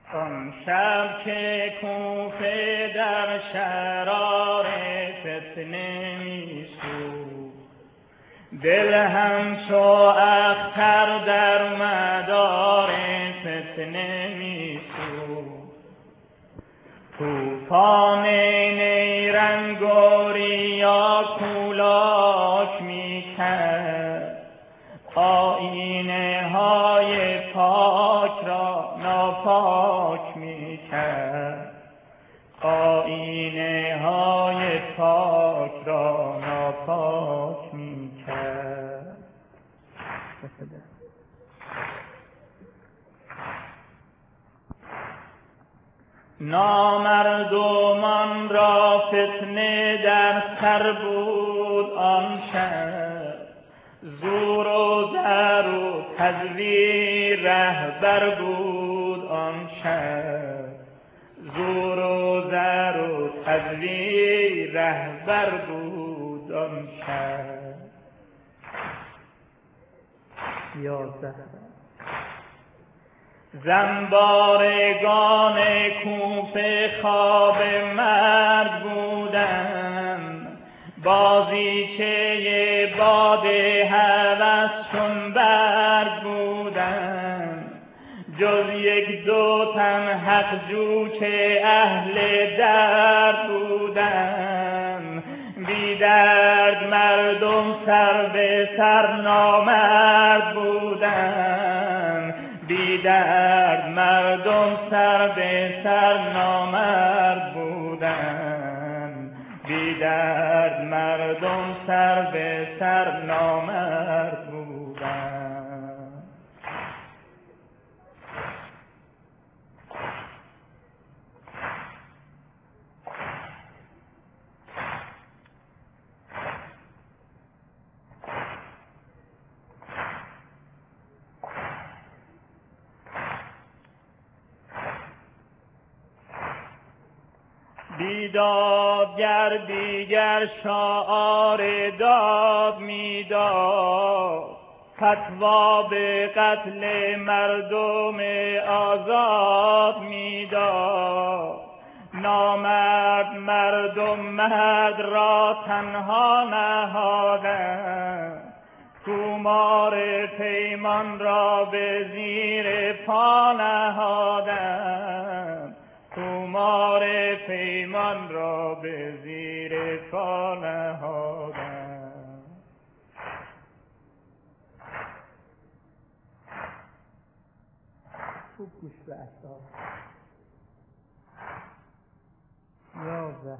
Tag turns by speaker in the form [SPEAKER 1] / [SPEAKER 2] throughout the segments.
[SPEAKER 1] آن شب که کوفه در شرار فتنه می‌سوخت، دل همچو اختر در مدار فتنه می‌سوخت. طوفان نیرنگ و ریا کولاک می‌کرد، آیینه های پاک را ناپاک می‌کرد، آیینه های پاک را ناپاک می‌کرد. نامردمان را فتنه در سر بود آن شب، زور و زر و تزویر رهبر بود آن شب، زور و زر و تزویر رهبر بود آن شب. 11 زنبارگان کوفه خواب مرگ بودند، بازیچه باد هوس چون برگ بودند، جز یک دو تن حق جو که اهل درد بودند. بی درد مردم سر به سر نامرد بودند، بی درد مردم سر به سر نامرد بودند، بی درد مردم سر به سر نامرد بودند. بیدادگر دیگر شعار داد میداد، فتوا به قتل مردم آزاد میداد. نامرد مردم مرد را تنها نهادند، تومار پیمان را به زیر پا نهادند، تومار پیمان را به زیر پا نهادند. خوب گوش به احساس. 11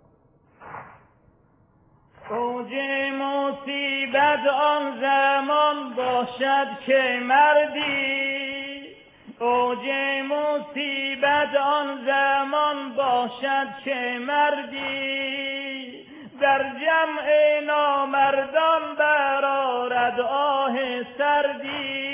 [SPEAKER 1] اوج مصیبت آن زمان باشد که مردی، اوج مصیبت آن زمان باشد که مردی، در جمع نامردان برآرد آه سردی.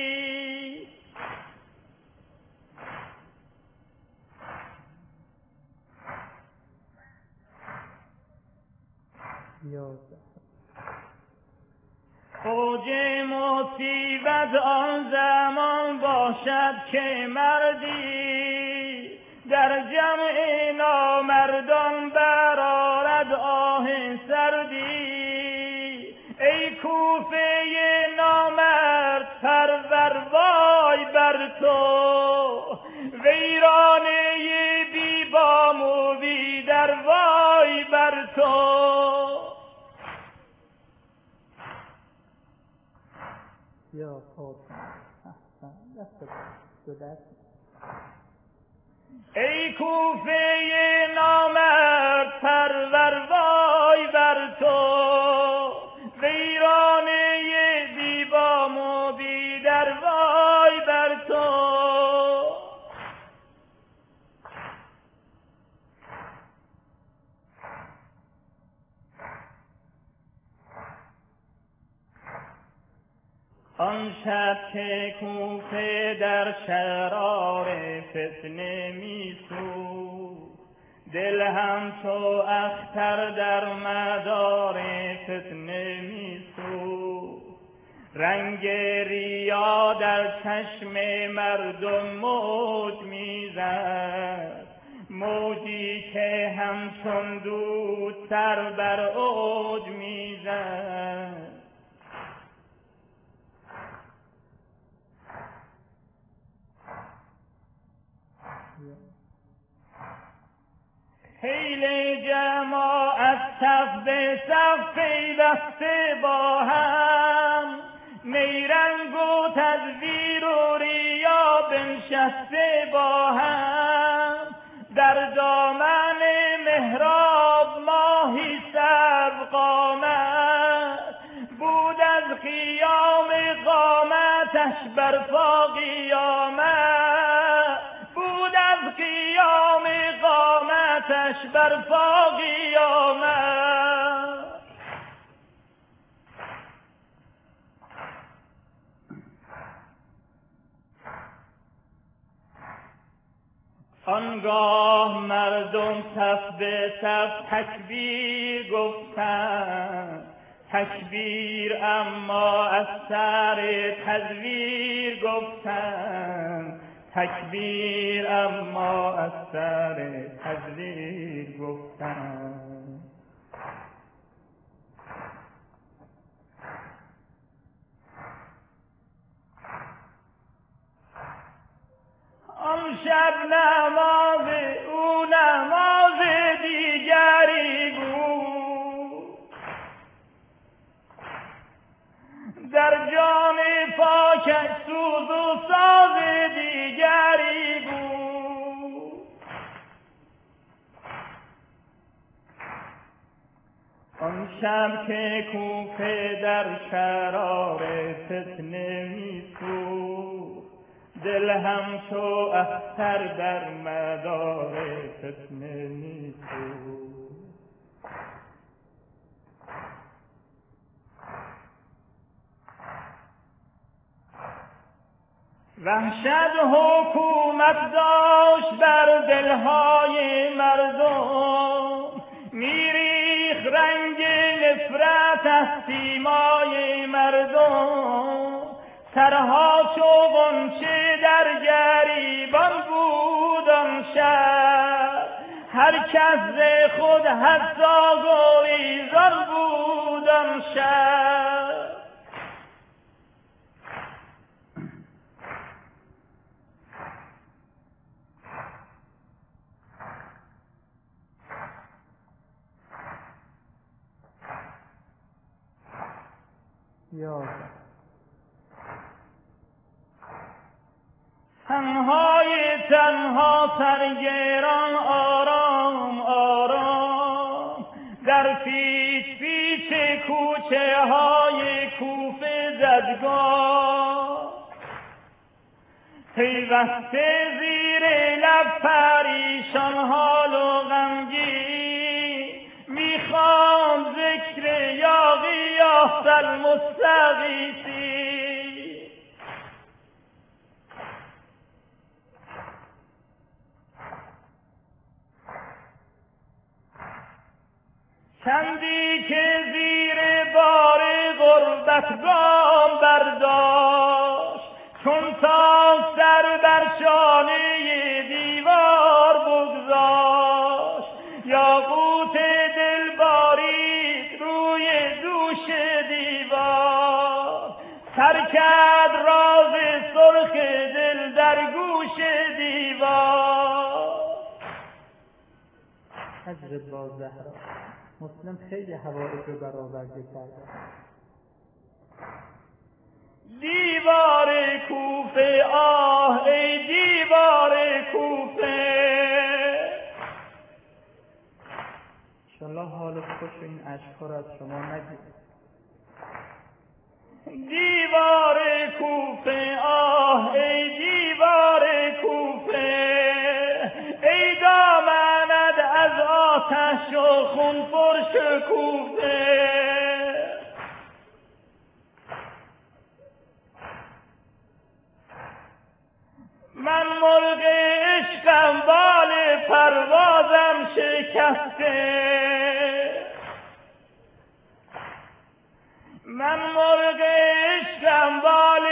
[SPEAKER 1] اوج مصیبت آن زمان باشد که مردی، در جمع نامردان برآرد آه سردی. ای کوفه نامرد پرور وای بر تو، ویرانه بی بام و بی در وای بر تو. یا ای کوفه نامرد پرور وای بر تو، ویرانه بی بام و بی در وای بر تو. آن شب که کوفه در شرار فتنه می‌سوخت، دل همچو اختر در مدار فتنه می‌سوخت. رنگ ریا در چشم مردم موج می‌زد، موجی که همچون دود سر بر اوج میزد. حیل جماعت صف به صف پیوسته با هم، نیرنگ و تزویر و ریا بنشسته با هم. در دامن محراب ماهی سرقامت، بود از قیام قامتش برپا قیامت، بود از قیام قامتش برپا قیامت. آنگاه مردم صف به صف تکبیر گفتند، تکبیر اما از سر تزویر گفتند، تکبیر اما از سر تزویر گفتند. آن شب نماز او نماز دیگری بود، در جان پاکش سوز و ساز دیگری بود. آن شب که کوفه در شرار فتنه می‌سوخت، دل همچو اختر در مدار فتنه می‌سوخت. وحشت حکومت داشت بر دلهای مردم، میریخت رنگ نفرت از سیمای مردم. سرها چو غنچه در گریبان بود آن شب، هر کس ز خود حتی گریزان بود آن شب. تنهای تنها سرگران آرام آرام، در پیچ پیچ کوچه های کوفه زدگاه، پیوسته زیر لب پریشان حال و غمگین، میخوام ذکر یا غیاث المستغیثین. چندی که زیر بار غربت گام برداشت، چون تا سر بر شانه دیوار بگذاشت، یاقوت دل بارید روی دوش دیوار، سر کرد راز سرخ دل در گوش دیوار.
[SPEAKER 2] حضرت با زهرا مسلم خیلی حوائج رو برآورده کرده.
[SPEAKER 1] دیوار کوفه آه ای دیوار کوفه،
[SPEAKER 2] انشالله حال خوش این اشک‌ها را از شما نگیرد.
[SPEAKER 1] دیوار کوفه آه ای دیوار کوفه، ای دامنت از آتش و خون پر شکوفه. من مرغ عشقم بال پروازم شکسته، من مرغ عشقم بال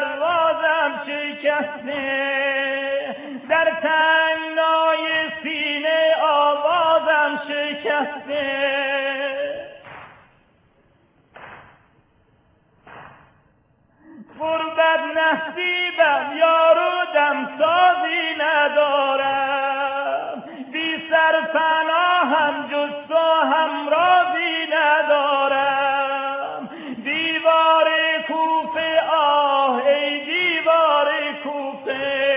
[SPEAKER 1] پروازم شکسته، در تنگنای شکسته غربت نصیبم یارو دمسازی ندارم بی سرپناهم جز تو همراهی ندارم دیوار کوفه آه ای دیوار کوفه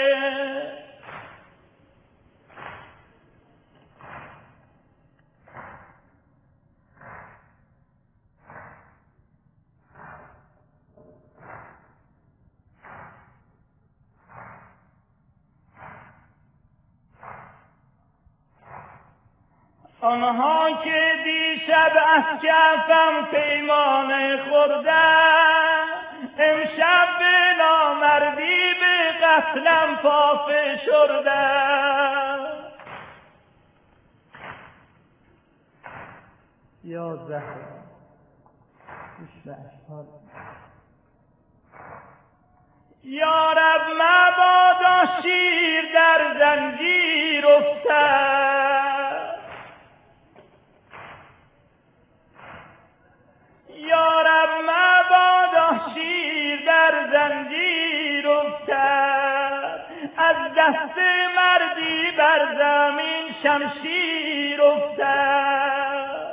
[SPEAKER 1] آنها که دیشب از کفم پیمان خوردن امشب به نامردی به قتلم پا فشردن
[SPEAKER 2] یا زهرا گوش به اشعار
[SPEAKER 1] یا رب مبادا شیر در زنجیر افتد یا رب مبادا شیر در زنجیر افتد از دست مردی بر زمین شمشیر افتد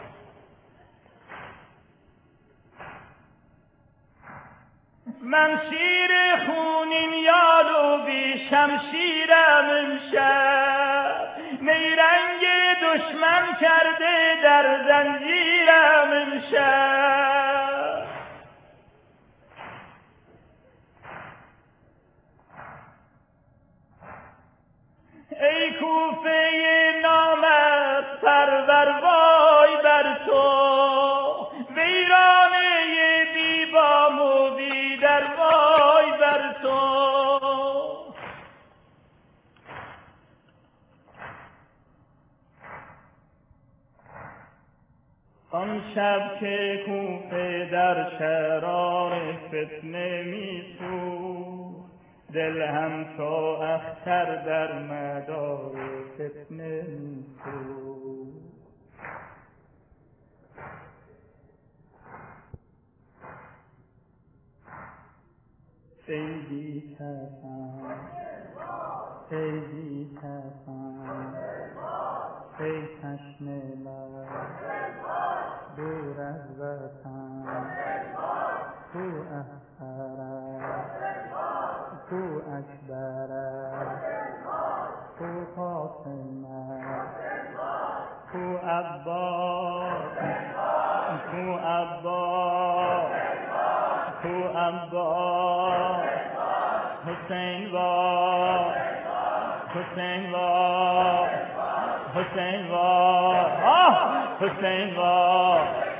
[SPEAKER 1] من شیر خونین یالو بی شمشیرم امشب نیرنگ دشمن کرده در زنجیرم امشب ای کوفه نامت پرور وای بر تو ویرانه بی بام و بی در وای بر تو آن شب که کوفه در شرار فتنه میسوخت دل هم تا اختر در مدار فتنه میسوخت ای بی کفن ای بی کفن ای تشنه لب دور از وطن کو احسرت کو اکبرت کو قاسمت کو عباس کو عباس کو عباس حسین وا حسین وا حسین وا حسین وا